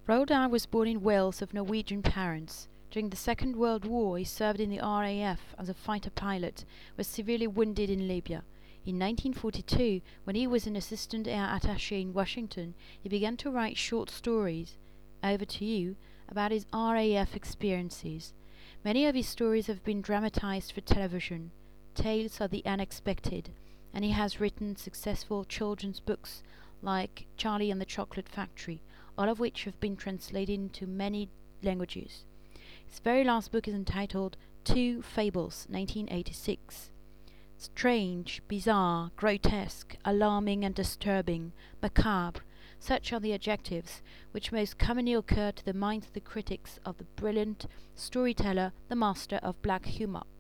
Roald Dahl was born in Wales of Norwegian parents. During the Second World War, he served in the RAF as a fighter pilot, was severely wounded in Libya. In 1942, when he was an assistant air attaché in Washington, he began to write short stories, Over to You, about his RAF experiences. Many of his stories have been dramatized for television, Tales of the Unexpected, and he has written successful children's books like Charlie and the Chocolate Factory, all of which have been translated into many languages. His very last book is entitled Two Fables, 1986. Strange, bizarre, grotesque, alarming and disturbing, macabre, such are the adjectives which most commonly occur to the minds of the critics of the brilliant storyteller, the master of black humor.